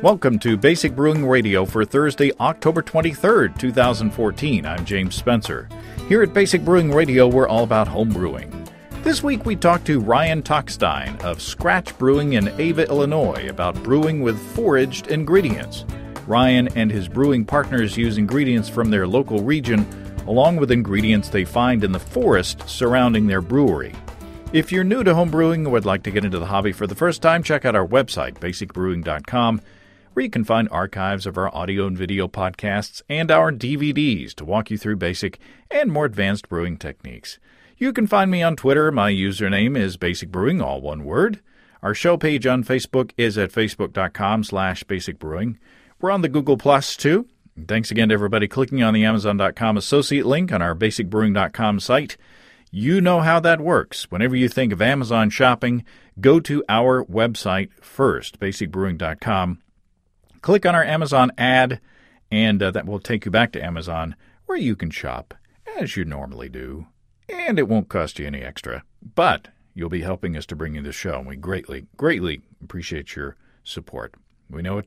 Welcome to Basic Brewing Radio for Thursday, October 23rd, 2014. I'm James Spencer. Here at Basic Brewing Radio, we're all about home brewing. This week we talked to Ryan Tockstein of Scratch Brewing in Ava, Illinois, about brewing with foraged ingredients. Ryan and his brewing partners use ingredients from their local region, along with ingredients they find in the forest surrounding their brewery. If you're new to home brewing or would like to get into the hobby for the first time, check out our website, basicbrewing.com, where you can find archives of our audio and video podcasts and our DVDs to walk you through basic and more advanced brewing techniques. You can find me on Twitter. My username is Basic Brewing, all one word. Our show page on Facebook is at facebook.com/basicbrewing. We're on the Google Plus, too. Thanks again to everybody clicking on the Amazon.com associate link on our basicbrewing.com site. You know how that works. Whenever you think of Amazon shopping, go to our website first, basicbrewing.com. Click on our Amazon ad, and that will take you back to Amazon, where you can shop, as you normally do. And it won't cost you any extra. But you'll be helping us to bring you the show, and we greatly, greatly appreciate your support. We know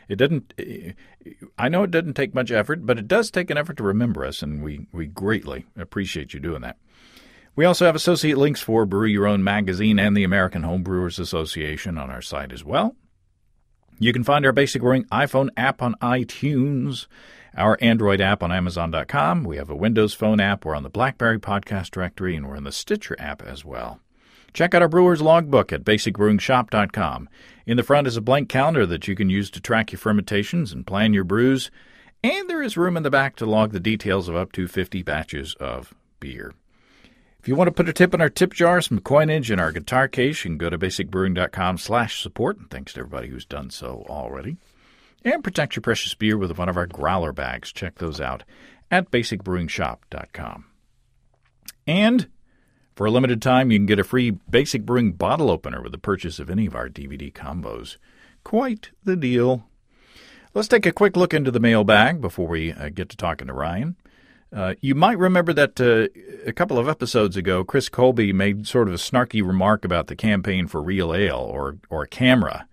I know it doesn't take much effort, but it does take an effort to remember us, and we greatly appreciate you doing that. We also have associate links for Brew Your Own magazine and the American Home Brewers Association on our site as well. You can find our Basic Brewing iPhone app on iTunes, our Android app on Amazon.com. We have a Windows Phone app. We're on the BlackBerry Podcast Directory, and we're in the Stitcher app as well. Check out our Brewer's Logbook at basicbrewingshop.com. In the front is a blank calendar that you can use to track your fermentations and plan your brews, and there is room in the back to log the details of up to 50 batches of beer. If you want to put a tip in our tip jar, some coinage in our guitar case, you can go to basicbrewing.com/support. And thanks to everybody who's done so already. And protect your precious beer with one of our growler bags. Check those out at basicbrewingshop.com. And for a limited time, you can get a free Basic Brewing bottle opener with the purchase of any of our DVD combos. Quite the deal. Let's take a quick look into the mailbag before we get to talking to Ryan. You might remember that a couple of episodes ago, Chris Colby made sort of a snarky remark about the campaign for Real Ale or CAMRA.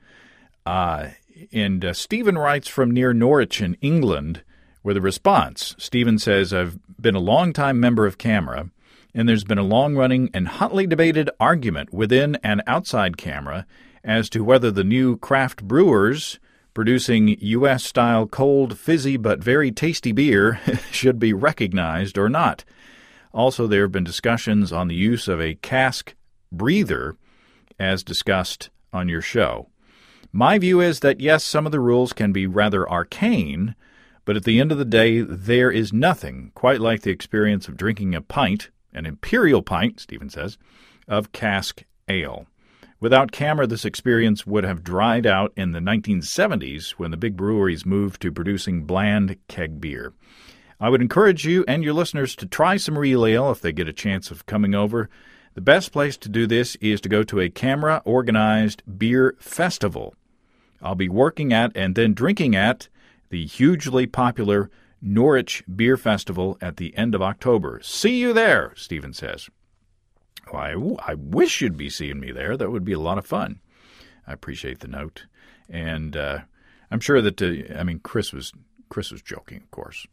And Stephen writes from near Norwich in England with a response. Stephen says, I've been a long-time member of CAMRA, and there's been a long-running and hotly debated argument within and outside CAMRA as to whether the new craft brewers producing U.S.-style cold, fizzy, but very tasty beer should be recognized or not. Also, there have been discussions on the use of a cask breather, as discussed on your show. My view is that, yes, some of the rules can be rather arcane, but at the end of the day, there is nothing quite like the experience of drinking a pint, an imperial pint, Stephen says, of cask ale. Without CAMRA, this experience would have dried out in the 1970s when the big breweries moved to producing bland keg beer. I would encourage you and your listeners to try some Real Ale if they get a chance of coming over. The best place to do this is to go to a CAMRA-organized beer festival. I'll be working at and then drinking at the hugely popular Norwich Beer Festival at the end of October. See you there, Stephen says. Well, I wish you'd be seeing me there. That would be a lot of fun. I appreciate the note. And I'm sure that, Chris was joking, of course.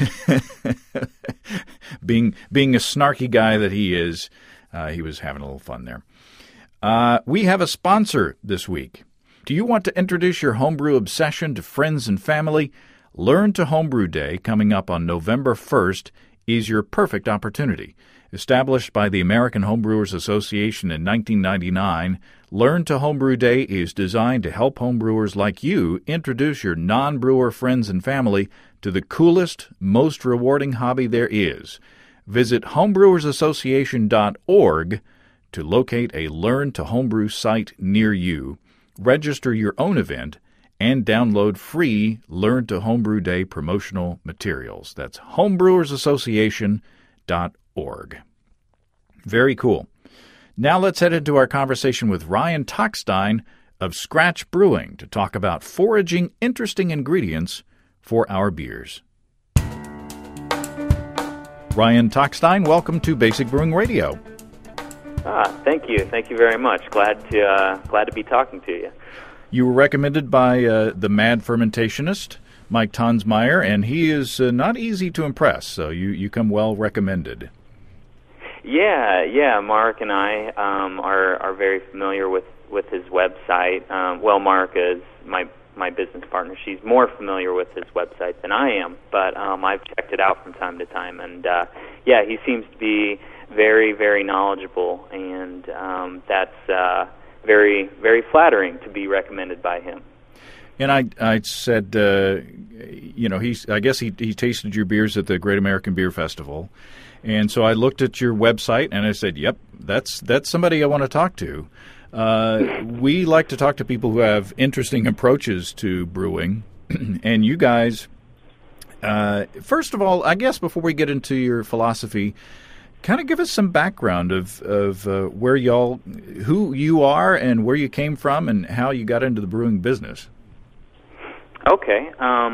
Being a snarky guy that he is, he was having a little fun there. We have a sponsor this week. Do you want to introduce your homebrew obsession to friends and family? Learn to Homebrew Day, coming up on November 1st, is your perfect opportunity. Established by the American Homebrewers Association in 1999, Learn to Homebrew Day is designed to help homebrewers like you introduce your non-brewer friends and family to the coolest, most rewarding hobby there is. Visit homebrewersassociation.org to locate a Learn to Homebrew site near you, register your own event, and download free Learn to Homebrew Day promotional materials. That's homebrewersassociation.org. Very cool. Now let's head into our conversation with Ryan Tockstein of Scratch Brewing to talk about foraging interesting ingredients for our beers. Ryan Tockstein, welcome to Basic Brewing Radio. Thank you. Thank you very much. Glad to be talking to you. You were recommended by the Mad Fermentationist, Mike Tonsmeyer, and he is not easy to impress, so you come well recommended. Yeah, Mark and I are very familiar with his website. Mark is my business partner. She's more familiar with his website than I am, but I've checked it out from time to time, and he seems to be very, very knowledgeable, and that's very, very flattering to be recommended by him. And I said, I guess he tasted your beers at the Great American Beer Festival, and so I looked at your website and I said, "Yep, that's somebody I want to talk to." We like to talk to people who have interesting approaches to brewing, and you guys. First of all, I guess before we get into your philosophy, kind of give us some background of where who you are and where you came from and how you got into the brewing business. Okay.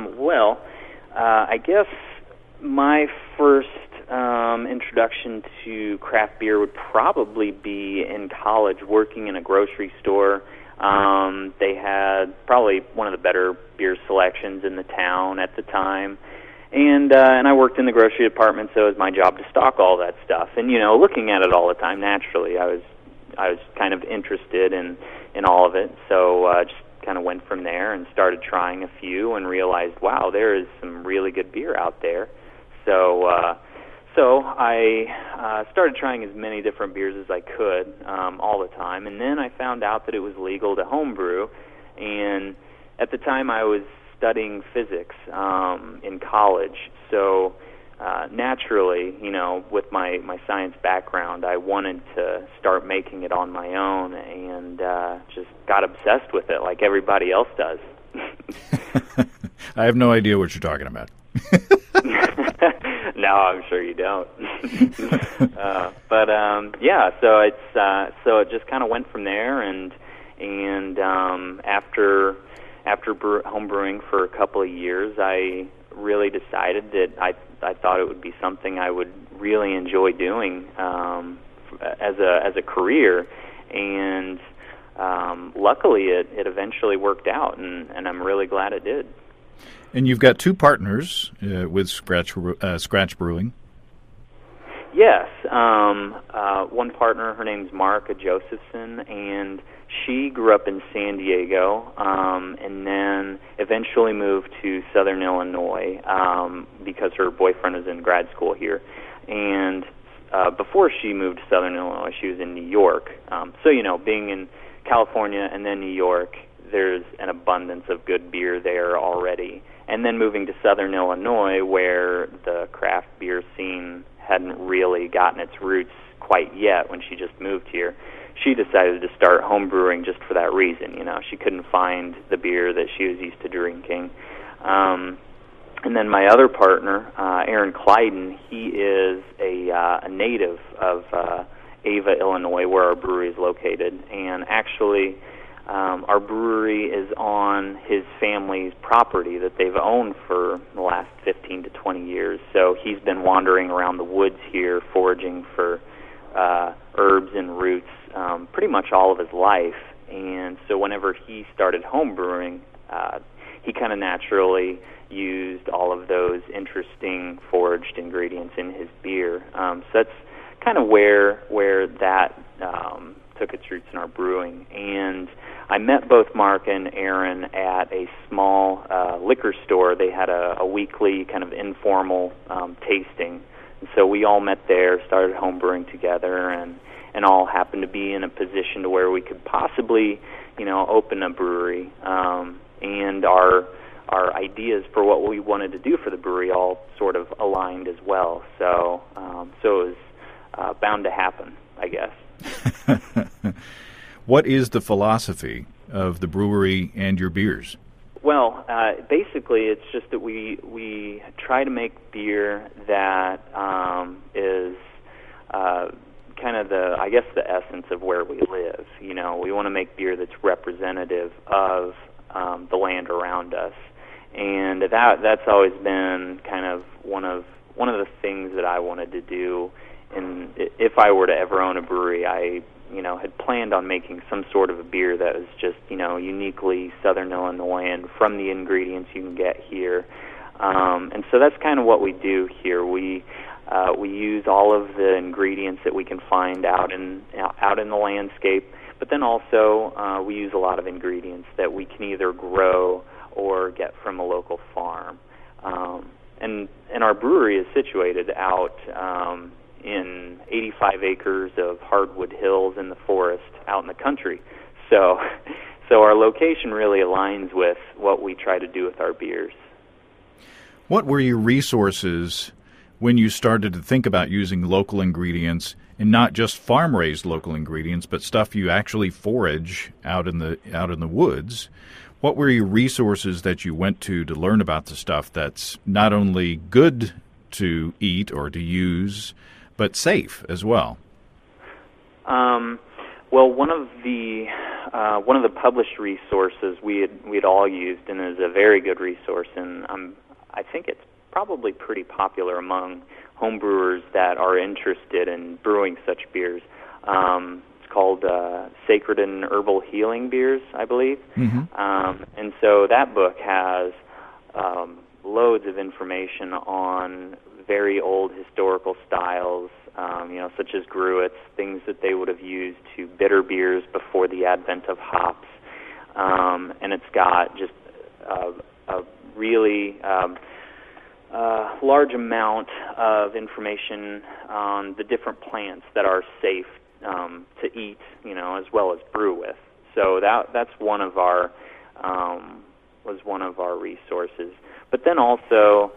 I guess my first introduction to craft beer would probably be in college, working in a grocery store. They had probably one of the better beer selections in the town at the time. And I worked in the grocery department, so it was my job to stock all that stuff. And looking at it all the time, naturally, I was kind of interested in all of it. So just kind of went from there and started trying a few, and realized, wow, there is some really good beer out there. So I started trying as many different beers as I could all the time, and then I found out that it was legal to homebrew. And at the time, I was studying physics in college, so naturally, with my science background, I wanted to start making it on my own, and just got obsessed with it like everybody else does. I have no idea what you're talking about. No, I'm sure you don't. So it just kind of went from there, and after homebrewing for a couple of years, I really decided that I thought it would be something I would really enjoy doing as a career, and luckily it eventually worked out, and I'm really glad it did. And you've got two partners with Scratch Brewing. Yes, one partner, her name's Marka Josephson, and she grew up in San Diego, and then eventually moved to Southern Illinois because her boyfriend was in grad school here. And before she moved to Southern Illinois, she was in New York. So, being in California and then New York, there's an abundance of good beer there already. And then moving to Southern Illinois, where the craft beer scene hadn't really gotten its roots quite yet when she just moved here, she decided to start home brewing just for that reason. She couldn't find the beer that she was used to drinking. And then my other partner, Aaron Clyden, he is a native of Ava, Illinois, where our brewery is located. And actually, our brewery is on his family's property that they've owned for the last 15 to 20 years. So he's been wandering around the woods here, foraging for herbs and roots pretty much all of his life. And so whenever he started home brewing, he kind of naturally used all of those interesting foraged ingredients in his beer. So that's kind of where that took its roots in our brewing. And I met both Mark and Aaron at a small liquor store. They had a weekly kind of informal tasting. And so we all met there, started home brewing together, and all happened to be in a position to where we could possibly, open a brewery. And our ideas for what we wanted to do for the brewery all sort of aligned as well. So it was bound to happen, I guess. What is the philosophy of the brewery and your beers? Well, basically, it's just that we try to make beer that is kind of the essence of where we live. We want to make beer that's representative of the land around us, and that's always been kind of one of the things that I wanted to do. And if I were to ever own a brewery, I had planned on making some sort of a beer that was just, uniquely Southern Illinois and from the ingredients you can get here. And so that's kind of what we do here. We use all of the ingredients that we can find out in the landscape, but then also we use a lot of ingredients that we can either grow or get from a local farm. And our brewery is situated out in 85 acres of hardwood hills in the forest out in the country. So our location really aligns with what we try to do with our beers. What were your resources when you started to think about using local ingredients, and not just farm-raised local ingredients, but stuff you actually forage out in the woods? What were your resources that you went to learn about the stuff that's not only good to eat or to use, but safe as well? Well, one of the published resources we'd all used, and is a very good resource, and I think it's probably pretty popular among homebrewers that are interested in brewing such beers. It's called Sacred and Herbal Healing Beers, I believe. Mm-hmm. And so that book has loads of information on very old historical styles, such as gruits, things that they would have used to bitter beers before the advent of hops. And it's got just a really large amount of information on the different plants that are safe to eat, as well as brew with. So that's one of our was one of our resources. But then also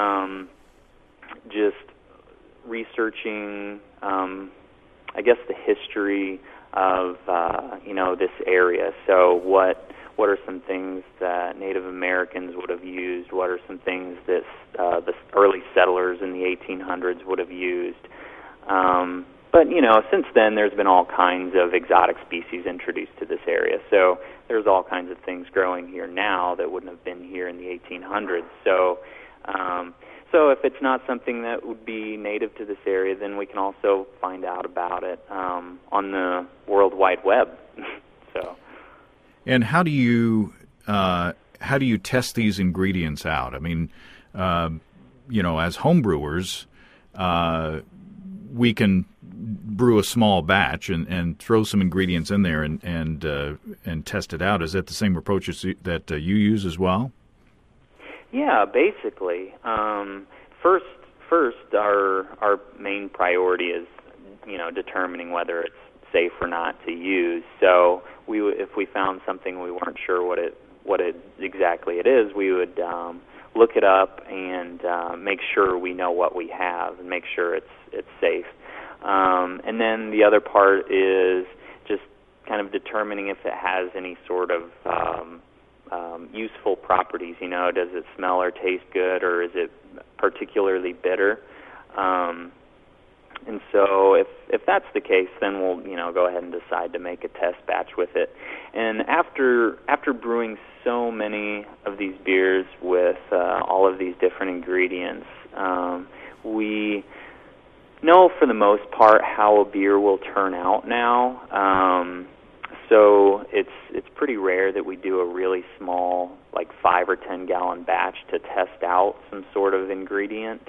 just researching, I guess, the history of this area. So what are some things that Native Americans would have used? What are some things that the early settlers in the 1800s would have used? But, since then there's been all kinds of exotic species introduced to this area. So there's all kinds of things growing here now that wouldn't have been here in the 1800s. So if it's not something that would be native to this area, then we can also find out about it on the World Wide Web. So. And how do you test these ingredients out? I mean, as homebrewers, we can brew a small batch and throw some ingredients in there and test it out. Is that the same approach that you use as well? Yeah, basically. First, our main priority is determining whether it's safe or not to use. So if we found something we weren't sure what it exactly it is, we would look it up and make sure we know what we have and make sure it's safe. And then the other part is just kind of determining if it has any sort of useful properties. Does it smell or taste good, or is it particularly bitter? And so if that's the case, then we'll go ahead and decide to make a test batch with it. And after brewing so many of these beers with all of these different ingredients, we know for the most part how a beer will turn out now. So it's pretty rare that we do a really small, like 5 or 10 gallon batch to test out some sort of ingredient.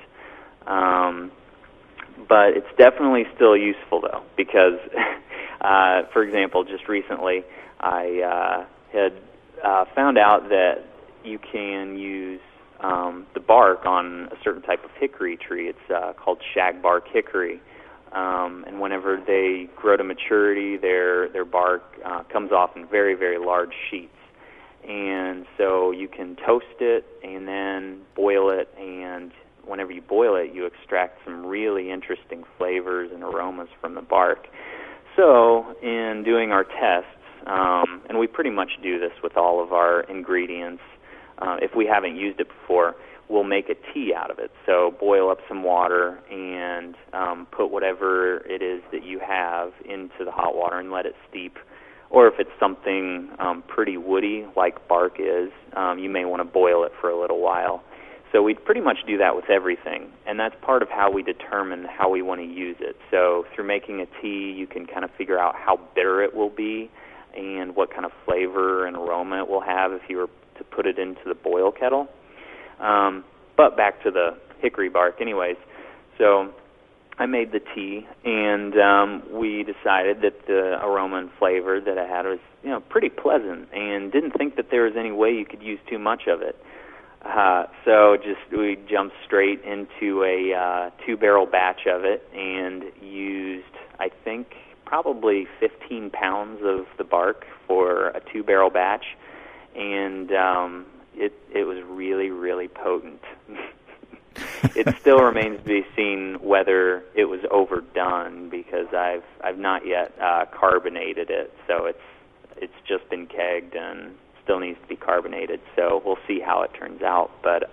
But it's definitely still useful, though, because, for example, just recently I had found out that you can use the bark on a certain type of hickory tree. It's called shagbark hickory. And whenever they grow to maturity, their bark comes off in very, very large sheets. And so you can toast it and then boil it, and whenever you boil it, you extract some really interesting flavors and aromas from the bark. So in doing our tests, and we pretty much do this with all of our ingredients, if we haven't used it before, we'll make a tea out of it. So boil up some water and put whatever it is that you have into the hot water and let it steep. Or if it's something pretty woody, like bark is, you may want to boil it for a little while. So we pretty much do that with everything, and that's part of how we determine how we want to use it. So through making a tea, you can kind of figure out how bitter it will be and what kind of flavor and aroma it will have if you were to put it into the boil kettle. But back to the hickory bark anyways. So I made the tea, and we decided that the aroma and flavor that I had was, pretty pleasant, and didn't think that there was any way you could use too much of it. So we jumped straight into a 2-barrel batch of it and used, I think, probably 15 pounds of the bark for a 2-barrel batch, and it was really, really potent. It still remains to be seen whether it was overdone, because I've not yet carbonated it, so it's just been kegged and still needs to be carbonated. So we'll see how it turns out. But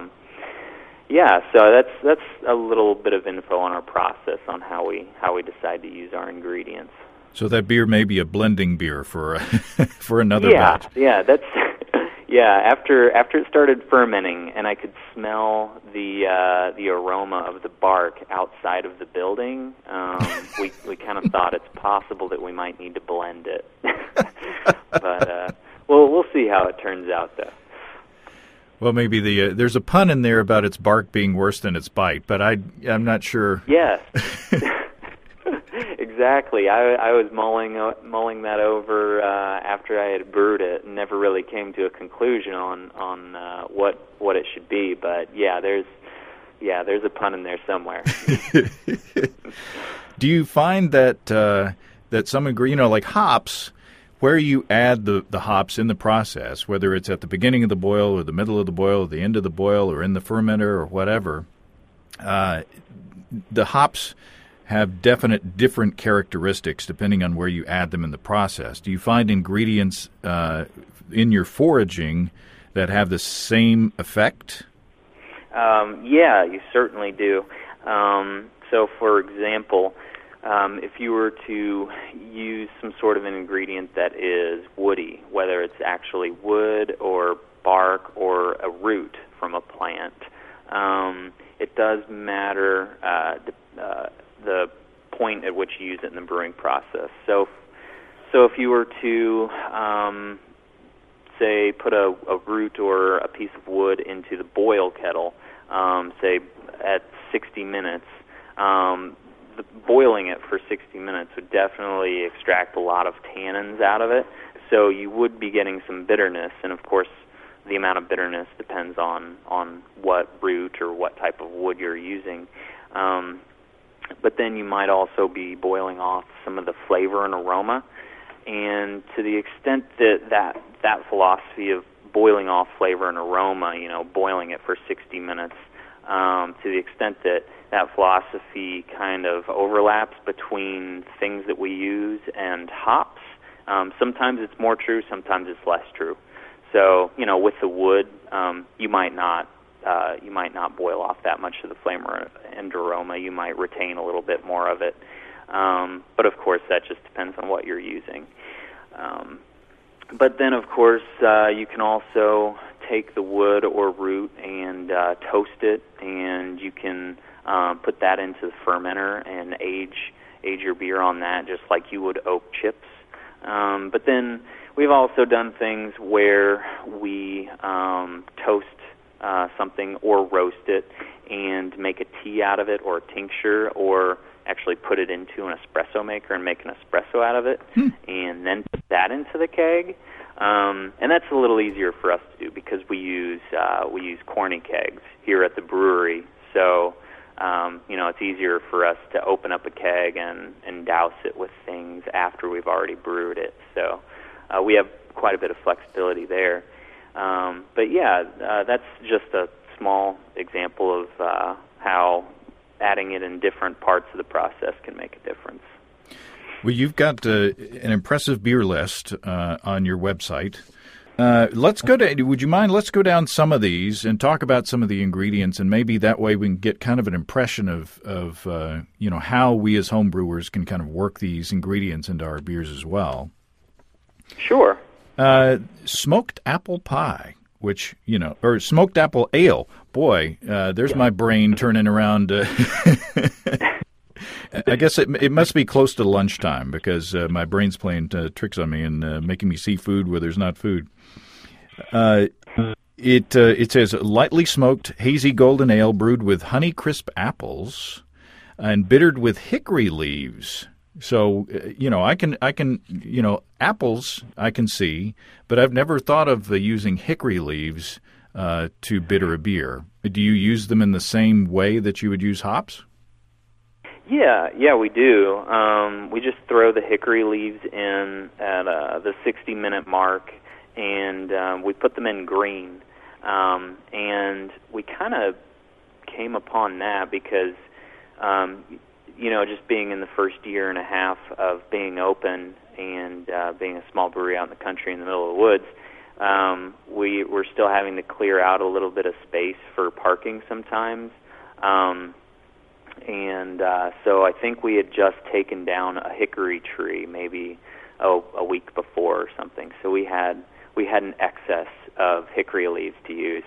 so that's a little bit of info on our process on how we decide to use our ingredients. So that beer may be a blending beer for for another batch. Yeah, that's. Yeah, after it started fermenting, and I could smell the aroma of the bark outside of the building, we kind of thought it's possible that we might need to blend it. But we'll see how it turns out, though. Well, maybe there's a pun in there about its bark being worse than its bite, but I'm not sure. Yes. Exactly. I was mulling that over after I had brewed it, and never really came to a conclusion on what it should be. But there's a pun in there somewhere. Do you find that some ingredient, like hops, where you add the hops in the process, whether it's at the beginning of the boil or the middle of the boil or the end of the boil or in the fermenter or whatever, the hops have different characteristics depending on where you add them in the process. Do you find ingredients in your foraging that have the same effect? Yeah, you certainly do. So, for example, if you were to use some sort of an ingredient that is woody, whether it's actually wood or bark or a root from a plant, it does matter the point at which you use it in the brewing process. So if you were to, say, put a root or a piece of wood into the boil kettle, say at 60 minutes, boiling it for 60 minutes would definitely extract a lot of tannins out of it. So you would be getting some bitterness, and of course the amount of bitterness depends on what root or what type of wood you're using. But then you might also be boiling off some of the flavor and aroma. And to the extent that philosophy of boiling off flavor and aroma, boiling it for 60 minutes, to the extent that philosophy kind of overlaps between things that we use and hops, sometimes it's more true, sometimes it's less true. So, with the wood, you might not boil off that much of the flavor and aroma. You might retain a little bit more of it. But of course, that just depends on what you're using. But then, of course, you can also take the wood or root and toast it, and you can put that into the fermenter and age your beer on that, just like you would oak chips. But then we've also done things where we toast something or roast it and make a tea out of it, or a tincture, or actually put it into an espresso maker and make an espresso out of it, and then put that into the keg. And that's a little easier for us to do because we use corny kegs here at the brewery. So it's easier for us to open up a keg and douse it with things after we've already brewed it. So we have quite a bit of flexibility there. But that's just a small example of how adding it in different parts of the process can make a difference. Well, you've got an impressive beer list on your website. Let's go down some of these and talk about some of the ingredients, and maybe that way we can get kind of an impression of how we as home brewers can kind of work these ingredients into our beers as well. Sure. Smoked apple pie. which, or smoked apple ale. Boy, there's my brain turning around. I guess it must be close to lunchtime because my brain's playing tricks on me and making me see food where there's not food. It says lightly smoked hazy golden ale brewed with Honeycrisp apples and bittered with hickory leaves. So, I can apples I can see, but I've never thought of using hickory leaves to bitter a beer. Do you use them in the same way that you would use hops? Yeah, we do. We just throw the hickory leaves in at the 60-minute mark, and we put them in green. And we kind of came upon that because, just being in the first year and a half of being open and being a small brewery out in the country in the middle of the woods, we were still having to clear out a little bit of space for parking sometimes. So I think we had just taken down a hickory tree maybe a week before or something. So we had an excess of hickory leaves to use.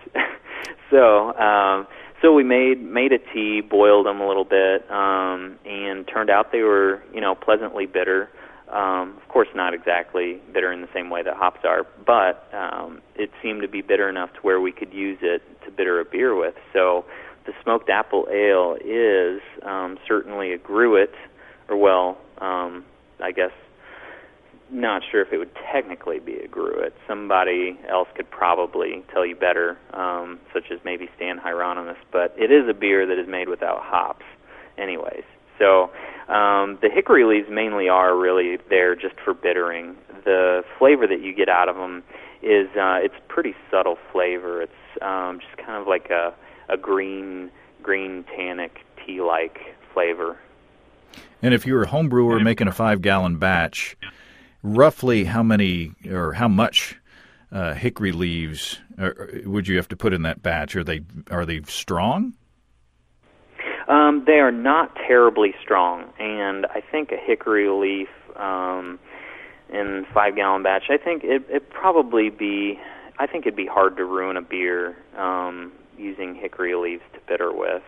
So we made a tea, boiled them a little bit, and turned out they were pleasantly bitter. Of course, not exactly bitter in the same way that hops are, but it seemed to be bitter enough to where we could use it to bitter a beer with. So the smoked apple ale is certainly a gruit, or I guess not sure if it would technically be a gruit. Somebody else could probably tell you better, such as maybe Stan Hieronymus, but it is a beer that is made without hops anyways. So the hickory leaves mainly are really there just for bittering. The flavor that you get out of them is it's pretty subtle flavor. It's just kind of like a green tannic tea-like flavor. And if you were a home brewer making a 5-gallon batch, roughly how many or how much hickory leaves would you have to put in that batch? Are they strong? They are not terribly strong, and I think a hickory leaf in 5-gallon batch, I think it'd be hard to ruin a beer using hickory leaves to bitter with.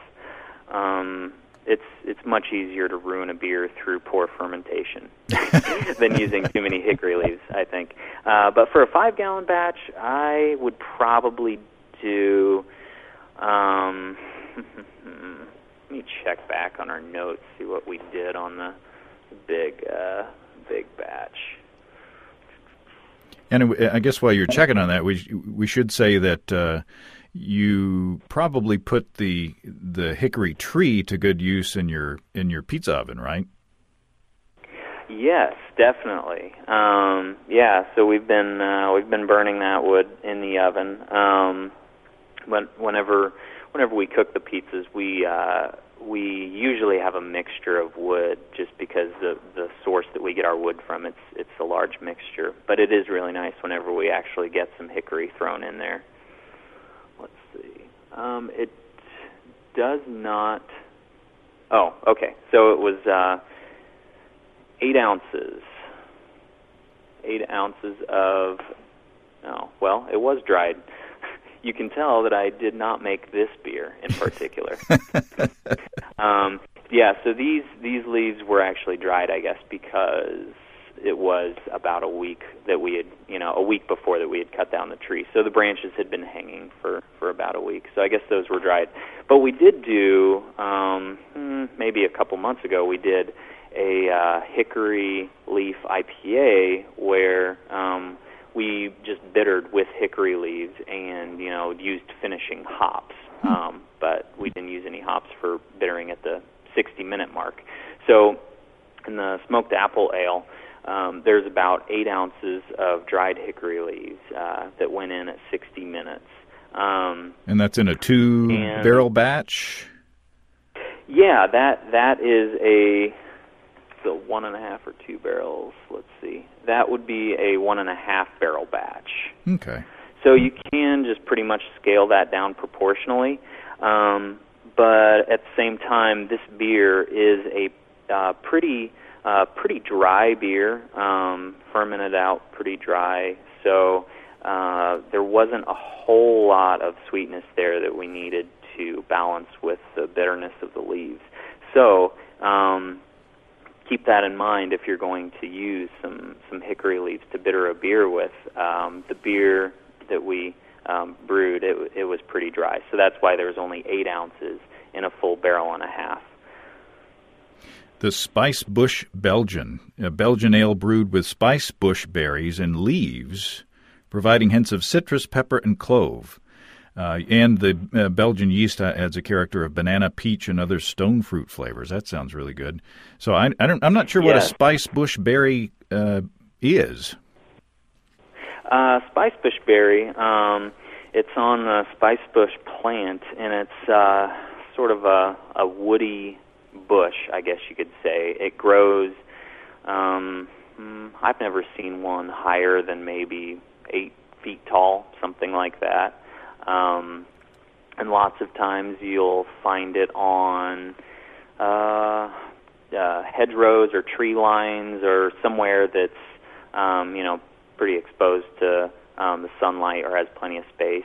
It's much easier to ruin a beer through poor fermentation than using too many hickory leaves, I think. But for a 5-gallon batch, I would probably do. Let me check back on our notes, see what we did on the big batch. And I guess while you're checking on that, we should say that you probably put the hickory tree to good use in your pizza oven, right? Yes, definitely. So we've been burning that wood in the oven. Whenever we cook the pizzas, we usually have a mixture of wood, just because the source that we get our wood from, it's a large mixture. But it is really nice whenever we actually get some hickory thrown in there. Let's see. It does not. Oh, okay. So it was 8 ounces. 8 ounces of. Oh, well, it was dried. You can tell that I did not make this beer in particular. So these leaves were actually dried, I guess, because it was about a week that we had, a week before that we had cut down the tree. So the branches had been hanging for about a week. So I guess those were dried. But we did do, maybe a couple months ago, we did a hickory leaf IPA where we just bittered with hickory leaves and, used finishing hops. But we didn't use any hops for bittering at the 60-minute mark. So in the smoked apple ale, there's about 8 ounces of dried hickory leaves that went in at 60 minutes. And that's in a 2-barrel batch? Yeah, that is a 1.5 or 2 barrels. Let's see. That would be a 1.5 barrel batch. Okay. So you can just pretty much scale that down proportionally. But at the same time, this beer is a pretty dry beer, fermented out pretty dry. So there wasn't a whole lot of sweetness there that we needed to balance with the bitterness of the leaves. So keep that in mind if you're going to use some hickory leaves to bitter a beer with. The beer that we brewed, it was pretty dry. So that's why there was only 8 ounces in a full barrel and a half. The Spice Bush Belgian, a Belgian ale brewed with spice bush berries and leaves, providing hints of citrus, pepper, and clove. And the Belgian yeast adds a character of banana, peach, and other stone fruit flavors. That sounds really good. So I'm not sure what a spice bush berry is. Spice bush berry, it's on the spice bush plant, and it's sort of a woody bush, I guess you could say. It grows, I've never seen one higher than maybe 8 feet tall, something like that. And lots of times you'll find it on hedgerows or tree lines or somewhere that's, pretty exposed to the sunlight or has plenty of space.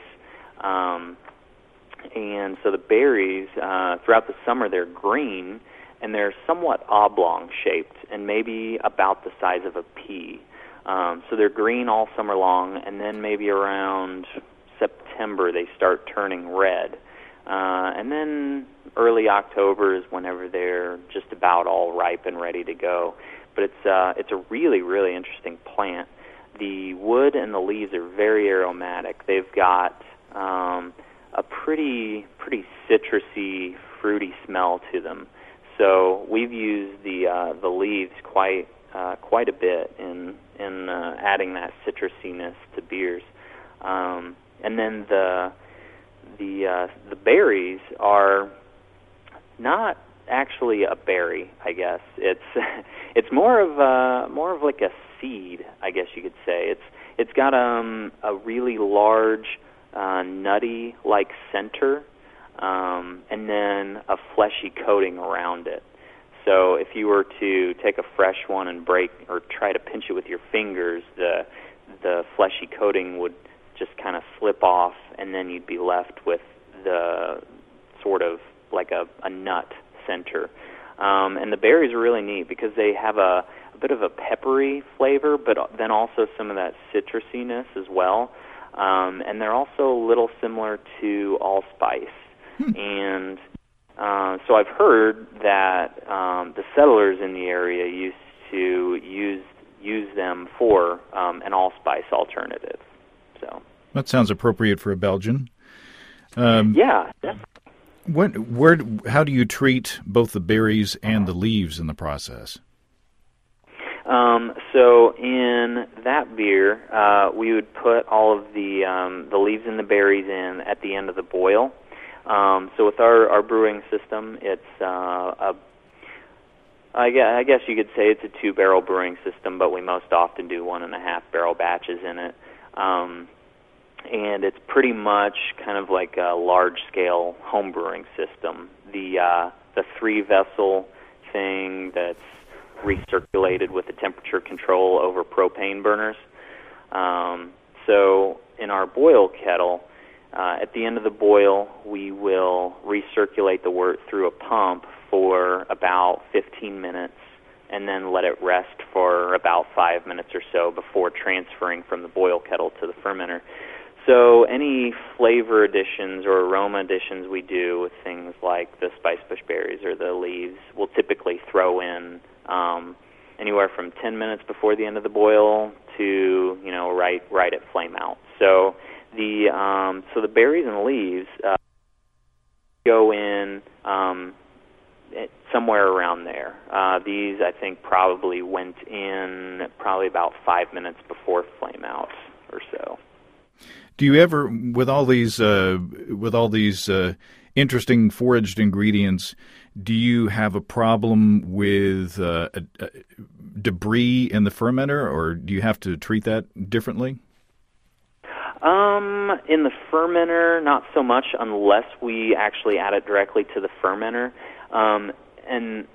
And so the berries, throughout the summer, they're green, and they're somewhat oblong-shaped and maybe about the size of a pea. So they're green all summer long, and then maybe around September they start turning red. And then early October is whenever they're just about all ripe and ready to go. But it's a really, really interesting plant. The wood and the leaves are very aromatic. They've got a pretty citrusy, fruity smell to them. So we've used the leaves quite a bit in adding that citrusiness to beers. And then the berries are not actually a berry, I guess. It's more of like a seed, I guess you could say. It's got a really large nutty-like center, and then a fleshy coating around it. So if you were to take a fresh one and break or try to pinch it with your fingers, the fleshy coating would just kind of slip off, and then you'd be left with the sort of like a nut center. And the berries are really neat because they have a bit of a peppery flavor, but then also some of that citrusiness as well. And they're also a little similar to allspice. And so I've heard that the settlers in the area used to use them for an allspice alternative. So that sounds appropriate for a Belgian. Yeah. How do you treat both the berries and the leaves in the process? So in that beer, we would put all of the leaves and the berries in at the end of the boil. So with our brewing system, it's I guess you could say it's a 2-barrel brewing system, but we most often do 1.5-barrel batches in it. And it's pretty much kind of like a large-scale home brewing system. The 3-vessel thing that's recirculated with the temperature control over propane burners. So in our boil kettle, at the end of the boil, we will recirculate the wort through a pump for about 15 minutes and then let it rest for about 5 minutes or so before transferring from the boil kettle to the fermenter. So any flavor additions or aroma additions we do with things like the spice bush berries or the leaves, we'll typically throw in anywhere from 10 minutes before the end of the boil to right at flame out. So the berries and leaves go in somewhere around there. These I think probably went in about 5 minutes before flame out or so. Do you ever, with all these interesting foraged ingredients, do you have a problem with debris in the fermenter, or do you have to treat that differently? In the fermenter, not so much, unless we actually add it directly to the fermenter. And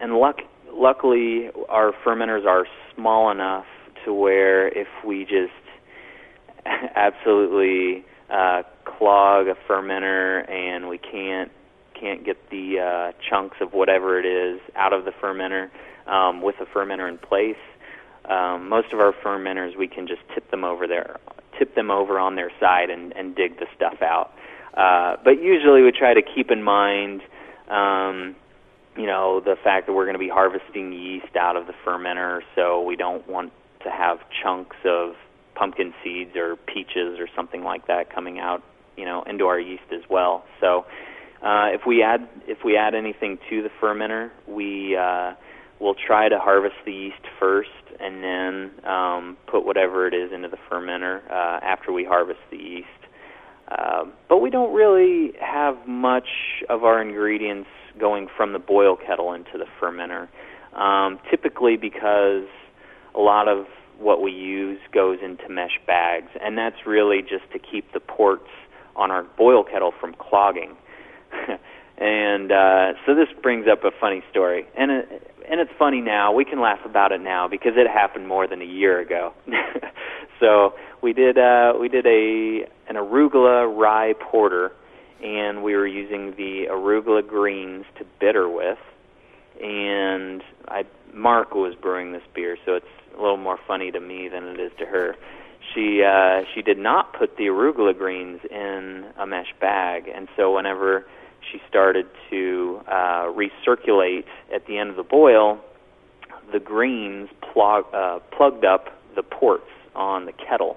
luckily, our fermenters are small enough to where if we just absolutely clog a fermenter, and we can't get the chunks of whatever it is out of the fermenter with the fermenter in place. Most of our fermenters, we can just tip them over on their side and dig the stuff out. But usually we try to keep in mind, the fact that we're going to be harvesting yeast out of the fermenter, so we don't want to have chunks of pumpkin seeds or peaches or something like that coming out, into our yeast as well. So if we add anything to the fermenter, we'll try to harvest the yeast first, and then put whatever it is into the fermenter after we harvest the yeast. But we don't really have much of our ingredients going from the boil kettle into the fermenter, typically because a lot of what we use goes into mesh bags, and that's really just to keep the ports on our boil kettle from clogging. And so this brings up a funny story, and it's funny now. We can laugh about it now because it happened more than a year ago. So we did an arugula rye porter, and we were using the arugula greens to bitter with. And Mark was brewing this beer, so it's a little more funny to me than it is to her. She did not put the arugula greens in a mesh bag, and so whenever she started to recirculate at the end of the boil, the greens plugged up the ports on the kettle.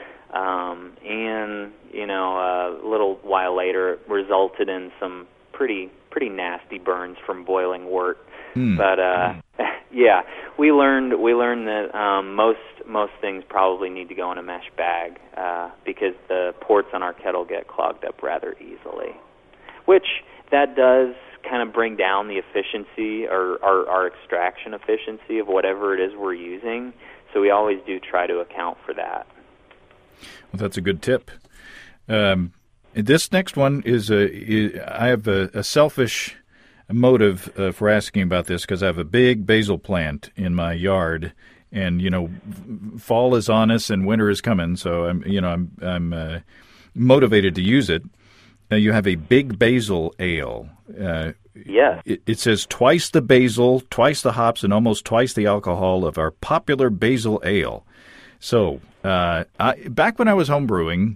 And, a little while later, it resulted in some pretty nasty burns from boiling wort. But, yeah, we learned that most things probably need to go in a mesh bag because the ports on our kettle get clogged up rather easily, which that does kind of bring down the efficiency or our extraction efficiency of whatever it is we're using. So we always do try to account for that. Well, that's a good tip. This next one is I have a selfish motive for asking about this because I have a big basil plant in my yard, and fall is on us and winter is coming, so I'm motivated to use it. You have a big basil ale. Yeah. It says twice the basil, twice the hops, and almost twice the alcohol of our popular basil ale. So, back when I was homebrewing,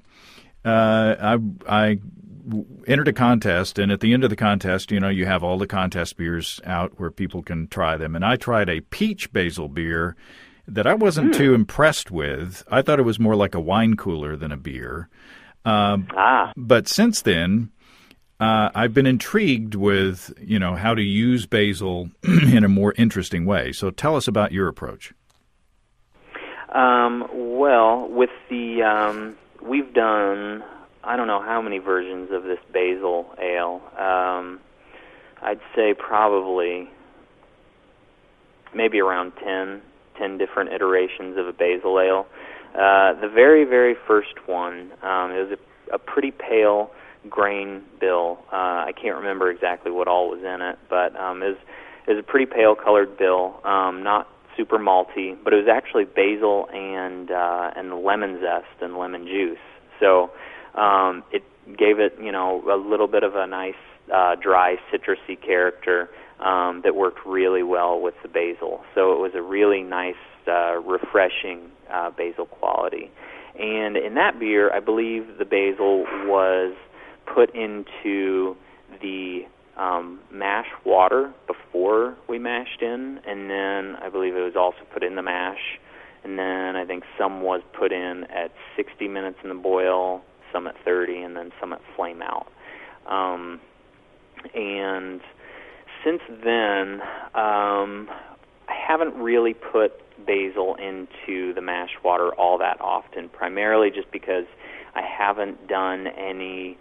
I entered a contest, and at the end of the contest, you have all the contest beers out where people can try them. And I tried a peach basil beer that I wasn't too impressed with. I thought it was more like a wine cooler than a beer. But since then, I've been intrigued with, how to use basil in a more interesting way. So tell us about your approach. Well, with the, we've done, I don't know how many versions of this basil ale. I'd say probably maybe around 10 different iterations of a basil ale. The very, very first one, it was a pretty pale grain bill. I can't remember exactly what all was in it, but it was a pretty pale colored bill, not super malty, but it was actually basil and lemon zest and lemon juice. So it gave it, a little bit of a nice dry citrusy character that worked really well with the basil. So it was a really nice, refreshing basil quality. And in that beer, I believe the basil was put into the mash water before we mashed in, and then I believe it was also put in the mash, and then I think some was put in at 60 minutes in the boil, some at 30, and then some at flame out. And since then, I haven't really put basil into the mash water all that often, primarily just because I haven't done any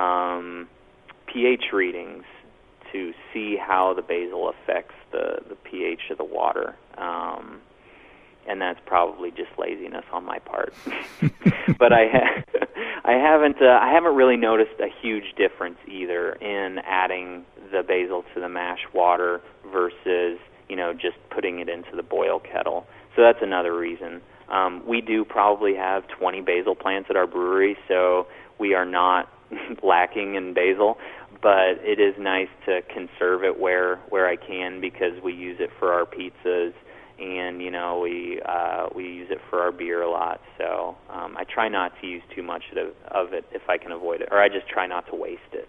pH readings to see how the basil affects the pH of the water. And that's probably just laziness on my part. But I haven't really noticed a huge difference either in adding the basil to the mash water versus just putting it into the boil kettle. So that's another reason. We do probably have 20 basil plants at our brewery, so we are not lacking in basil, but it is nice to conserve it where I can, because we use it for our pizzas, and we use it for our beer a lot. So I try not to use too much of it if I can avoid it, or I just try not to waste it.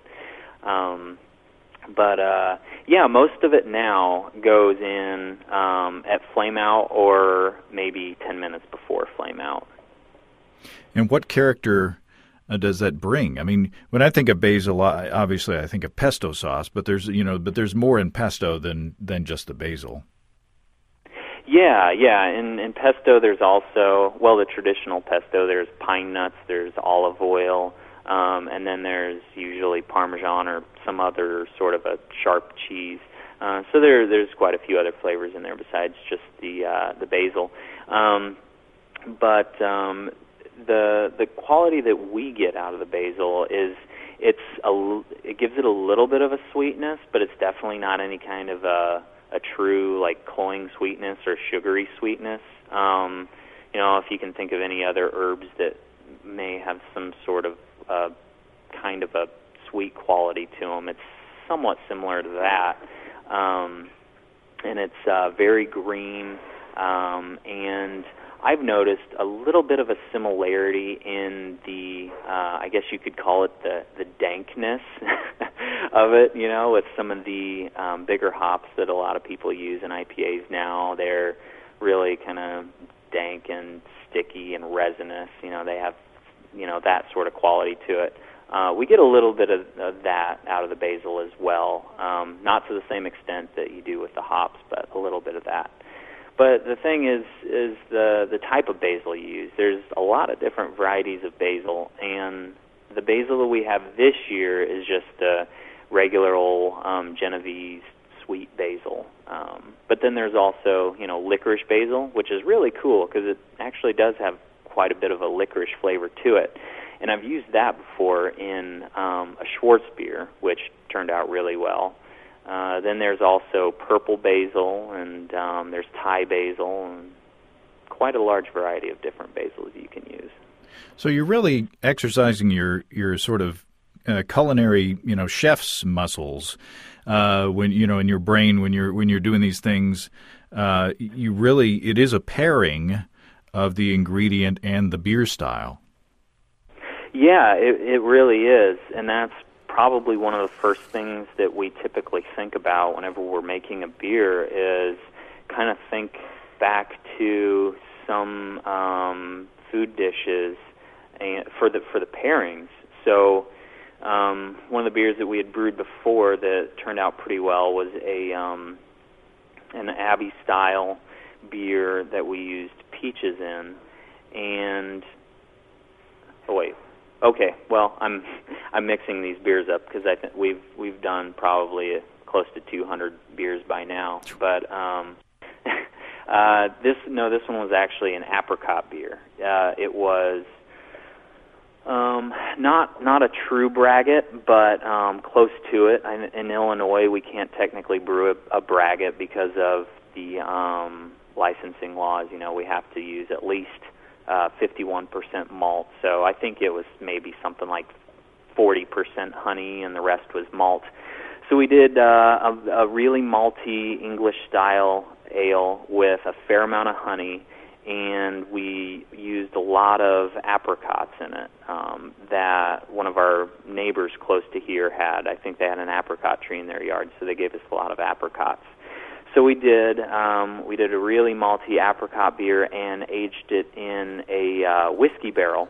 But most of it now goes in at flame out, or maybe 10 minutes before flame out. And what character does that bring? I mean, when I think of basil, obviously I think of pesto sauce, but there's more in pesto than just the basil. Yeah. In pesto, there's also, the traditional pesto. There's pine nuts, there's olive oil, and then there's usually Parmesan or some other sort of a sharp cheese. So there's quite a few other flavors in there besides just the basil. But the quality that we get out of the basil is it gives it a little bit of a sweetness, but it's definitely not any kind of a true like cloying sweetness or sugary sweetness. If you can think of any other herbs that may have some sort of kind of a sweet quality to them, it's somewhat similar to that. And it's very green, and I've noticed a little bit of a similarity in the, I guess you could call it the dankness of it, with some of the bigger hops that a lot of people use in IPAs now. They're really kind of dank and sticky and resinous. They have, that sort of quality to it. We get a little bit of that out of the basil as well, not to the same extent that you do with the hops, but a little bit of that. But the thing is the type of basil you use. There's a lot of different varieties of basil, and the basil that we have this year is just the regular old Genovese sweet basil. But then there's also, licorice basil, which is really cool because it actually does have quite a bit of a licorice flavor to it. And I've used that before in a Schwartz beer, which turned out really well. Then there's also purple basil, and there's Thai basil, and quite a large variety of different basils you can use. So you're really exercising your sort of culinary, chef's muscles when in your brain when you're doing these things. It is a pairing of the ingredient and the beer style. Yeah, it really is, and that's probably one of the first things that we typically think about whenever we're making a beer is kind of think back to some food dishes and for the pairings. So one of the beers that we had brewed before that turned out pretty well was an Abbey style beer that we used peaches in, and I'm mixing these beers up because I think we've done probably close to 200 beers by now. But this one was actually an apricot beer. It was not a true braggot, but close to it. In Illinois, we can't technically brew a braggot because of the licensing laws. We have to use at least 51% malt, so I think it was maybe something like 40% honey and the rest was malt. So we did a really malty English-style ale with a fair amount of honey, and we used a lot of apricots in it that one of our neighbors close to here had. I think they had an apricot tree in their yard, so they gave us a lot of apricots. So we did a really malty apricot beer and aged it in a whiskey barrel,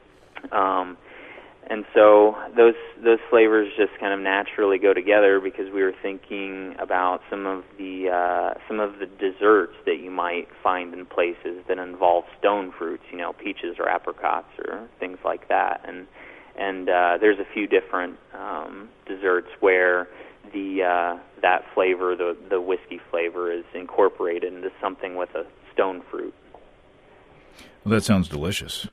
and so those flavors just kind of naturally go together because we were thinking about some of the desserts that you might find in places that involve stone fruits, peaches or apricots or things like that, and there's a few different desserts where that flavor, the whiskey flavor, is incorporated into something with a stone fruit. Well, that sounds delicious.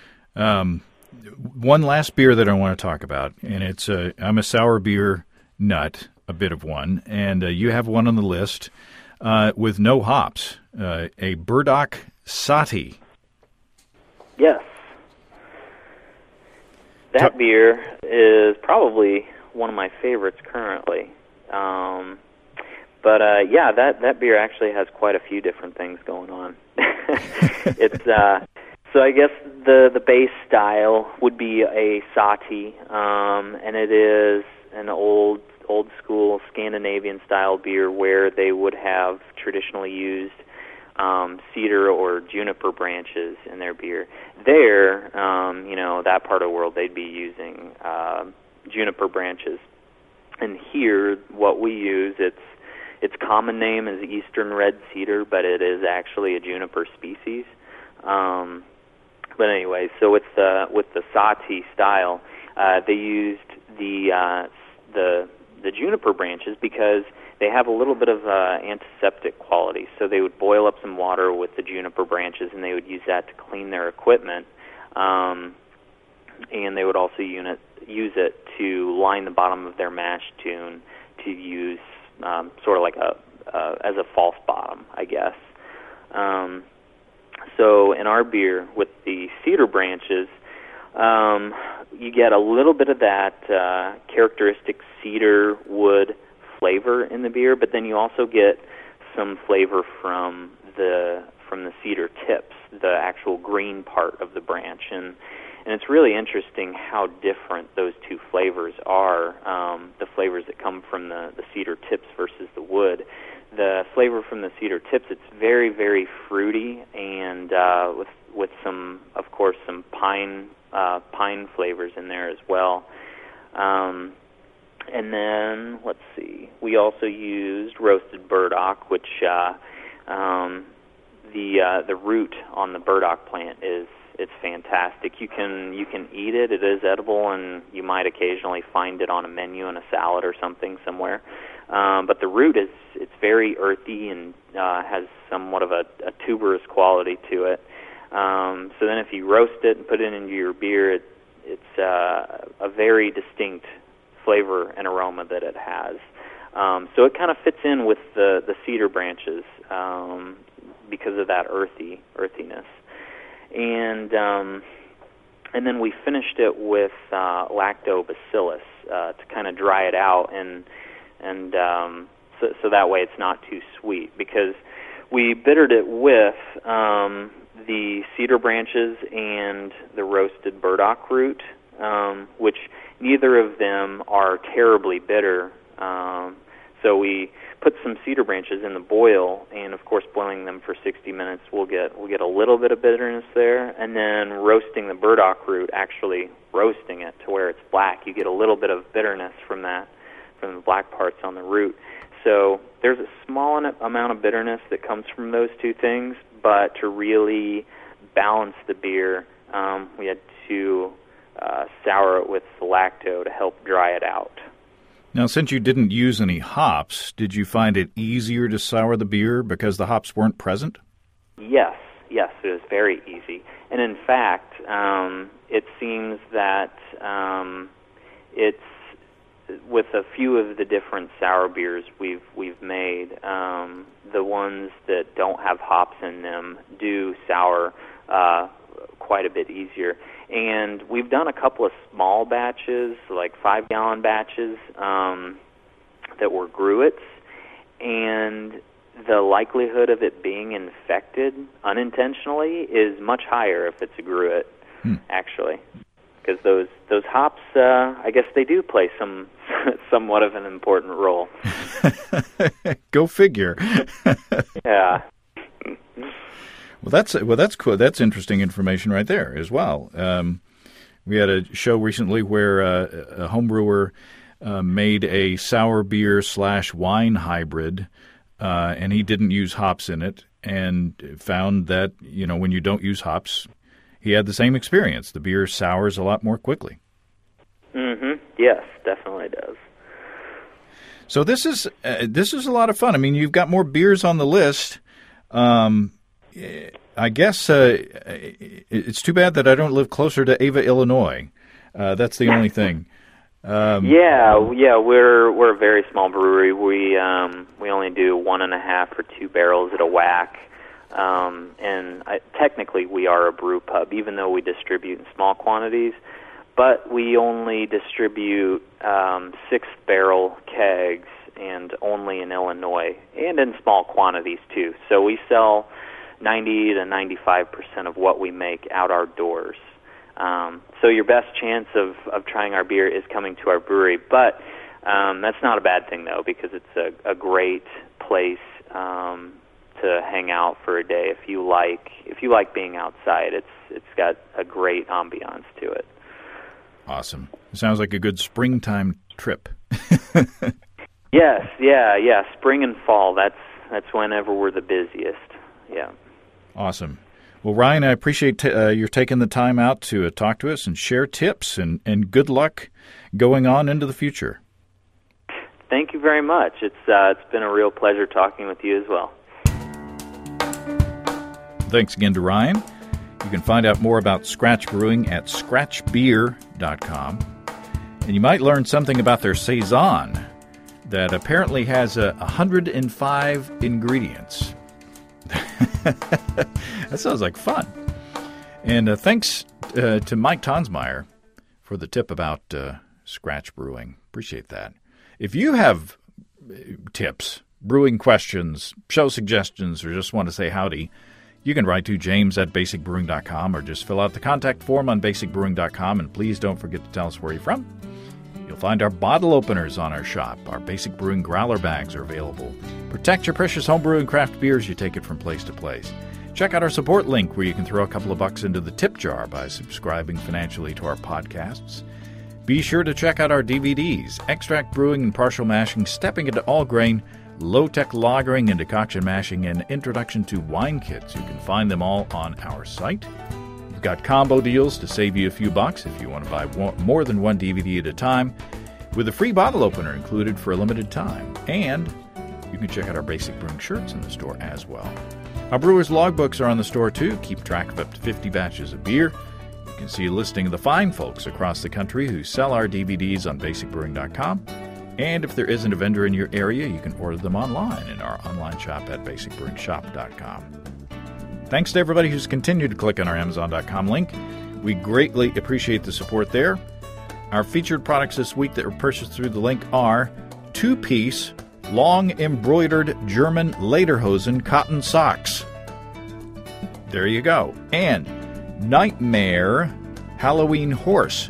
One last beer that I want to talk about, and I'm a sour beer nut, a bit of one, and you have one on the list with no hops, a Burdock Sati. Yes. That beer is probably one of my favorites currently. That beer actually has quite a few different things going on. It's so I guess the base style would be a Sahti, and it is an old school Scandinavian style beer where they would have traditionally used cedar or juniper branches in their beer. There, that part of the world, they'd be using juniper branches. And here, what we use, its common name is Eastern Red Cedar, but it is actually a juniper species. But anyway, so with the Sahti style, they used the juniper branches because they have a little bit of antiseptic quality. So they would boil up some water with the juniper branches, and they would use that to clean their equipment. And they would also use it to line the bottom of their mash tun to use sort of like as a false bottom, I guess. So in our beer with the cedar branches, you get a little bit of that characteristic cedar wood flavor in the beer, but then you also get some flavor from the cedar tips, the actual green part of the branch, and it's really interesting how different those two flavors are. The flavors that come from the cedar tips versus the wood. The flavor from the cedar tips, it's very, very fruity, and with some, of course, some pine flavors in there as well. And then, let's see, we also used roasted burdock, which the root on the burdock plant it's fantastic. You can eat it. It is edible, and you might occasionally find it on a menu in a salad or something somewhere. But the root it's very earthy and has somewhat of a tuberous quality to it. So then if you roast it and put it into your beer, it's a very distinct flavor and aroma that it has. So it kind of fits in with the cedar branches because of that earthiness. And then we finished it with lactobacillus to kind of dry it out, and so that way it's not too sweet, because we bittered it with the cedar branches and the roasted burdock root, which neither of them are terribly bitter. So we put some cedar branches in the boil, and of course boiling them for 60 minutes we'll get a little bit of bitterness there, and then roasting the burdock root, actually roasting it to where it's black, you get a little bit of bitterness from the black parts on the root. So there's a small amount of bitterness that comes from those two things, but to really balance the beer, we had to sour it with lacto to help dry it out. Now, since you didn't use any hops, did you find it easier to sour the beer because the hops weren't present? Yes, it was very easy. And in fact, it seems that it's with a few of the different sour beers we've made, the ones that don't have hops in them do sour quite a bit easier. And we've done a couple of small batches, like 5-gallon batches, that were gruits, and the likelihood of it being infected unintentionally is much higher if it's a gruit, actually. Because those hops, I guess they do play somewhat of an important role. Go figure. Yeah. Well, that's cool. That's interesting information right there as well. We had a show recently where a home brewer made a sour beer / wine hybrid, and he didn't use hops in it, and found that when you don't use hops, he had the same experience. The beer sours a lot more quickly. Mm-hmm. Yes, definitely does. So this is a lot of fun. I mean, you've got more beers on the list. I guess it's too bad that I don't live closer to Ava, Illinois. That's the only thing. Yeah, we're a very small brewery. We only do 1.5 or 2 barrels at a whack. Technically we are a brew pub, even though we distribute in small quantities, but we only distribute 6-barrel kegs, and only in Illinois, and in small quantities too. So we sell 90 to 95% of what we make out our doors. So your best chance of trying our beer is coming to our brewery, but that's not a bad thing though, because it's a great place to hang out for a day if you like being outside. It's got a great ambiance to it. Awesome. It sounds like a good springtime trip. Yes, yeah. Spring and fall. That's whenever we're the busiest. Yeah. Awesome. Well, Ryan, I appreciate your taking the time out to talk to us and share tips, and good luck going on into the future. Thank you very much. It's been a real pleasure talking with you as well. Thanks again to Ryan. You can find out more about Scratch Brewing at scratchbeer.com. And you might learn something about their Saison that apparently has 105 ingredients. That sounds like fun. And thanks to Mike Tonsmeyer for the tip about Scratch Brewing. Appreciate that. If you have tips, brewing questions, show suggestions, or just want to say howdy, you can write to james@basicbrewing.com or just fill out the contact form on basicbrewing.com. And please don't forget to tell us where you're from. You'll find our bottle openers on our shop. Our Basic Brewing growler bags are available. Protect your precious homebrew and craft beers you take it from place to place. Check out our support link where you can throw a couple of bucks into the tip jar by subscribing financially to our podcasts. Be sure to check out our DVDs, Extract Brewing and Partial Mashing, Stepping into All Grain, Low-Tech Lagering and Decoction Mashing, and Introduction to Wine Kits. You can find them all on our site. We've got combo deals to save you a few bucks if you want to buy more than one DVD at a time, with a free bottle opener included for a limited time. And you can check out our Basic Brewing shirts in the store as well. Our Brewers Logbooks are on the store too. Keep track of up to 50 batches of beer. You can see a listing of the fine folks across the country who sell our DVDs on basicbrewing.com. And if there isn't a vendor in your area, you can order them online in our online shop at basicbrewingshop.com. Thanks to everybody who's continued to click on our Amazon.com link. We greatly appreciate the support there. Our featured products this week that were purchased through the link are 2-piece, long embroidered German lederhosen cotton socks. There you go. And Nightmare Halloween Horse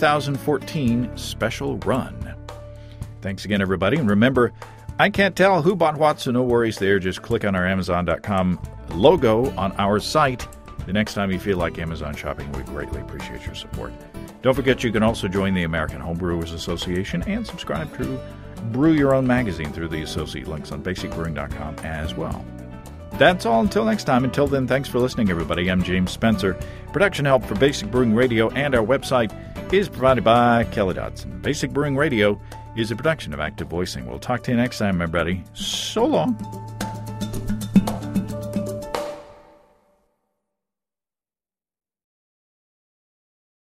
2014 Special Run. Thanks again, everybody. And remember, I can't tell who bought what, so no worries there. Just click on our Amazon.com logo on our site. The next time you feel like Amazon shopping, we greatly appreciate your support. Don't forget you can also join the American Homebrewers Association and subscribe to Brew Your Own magazine through the associate links on basicbrewing.com as well. That's all until next time. Until then, thanks for listening, everybody. I'm James Spencer. Production help for Basic Brewing Radio and our website is provided by Kelly Dodson. Basic Brewing Radio is a production of Active Voicing. We'll talk to you next time, everybody. So long.